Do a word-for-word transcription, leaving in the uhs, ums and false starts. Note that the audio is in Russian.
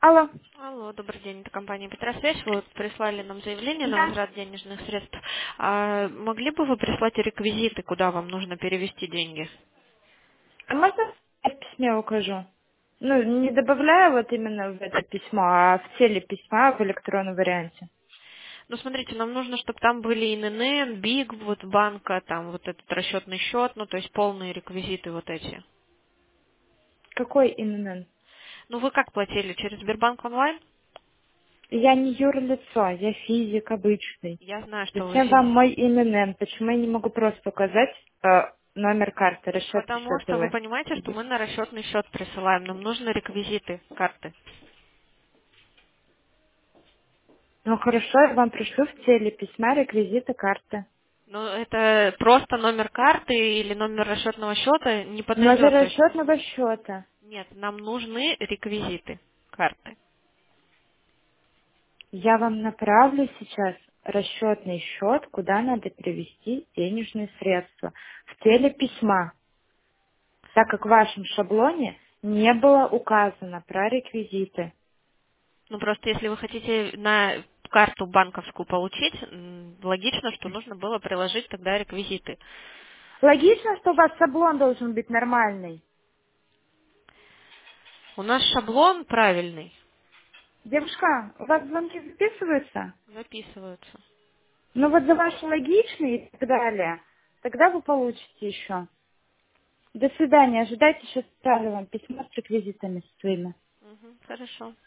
Алло. Алло, добрый день, это компания Петросвязь. Вы вот прислали нам заявление на Да. возврат денежных средств. А могли бы вы прислать реквизиты, куда вам нужно перевести деньги? А можно я в письме укажу? Ну, не добавляю вот именно в это письмо, а в теле письма в электронном варианте. Ну, смотрите, нам нужно, чтобы там были ин эн эн, биг, вот банка, там вот этот расчетный счет, ну, то есть полные реквизиты вот эти. Какой ИНН? Ну, вы как платили? Через Сбербанк онлайн? Я не юрлицо, я физик обычный. Я знаю, что вы Зачем вам физик. мой ИНН? Почему я не могу просто указать э, номер карты, расчетный Потому счет что вы ТВ? понимаете, что мы на расчетный счет присылаем. Нам нужны реквизиты карты. Ну хорошо, я вам пришлю в теле письма реквизиты карты. Ну, это просто номер карты или номер расчетного счета не Номер подойдет. То есть расчетного счета. нет, нам нужны реквизиты карты. Я вам направлю сейчас расчетный счет, куда надо перевести денежные средства. В теле письма, так как в вашем шаблоне не было указано про реквизиты. Ну, просто если вы хотите на карту банковскую получить, м, логично, что нужно было приложить тогда реквизиты. Логично, что у вас шаблон должен быть нормальный. У нас шаблон правильный, Девушка, у вас звонки записываются? записываются. Ну вот за ваш логичный и так далее. Тогда вы получите еще. До свидания. Ожидайте, сейчас отправлю вам письмо с реквизитами своими. Мгм, хорошо.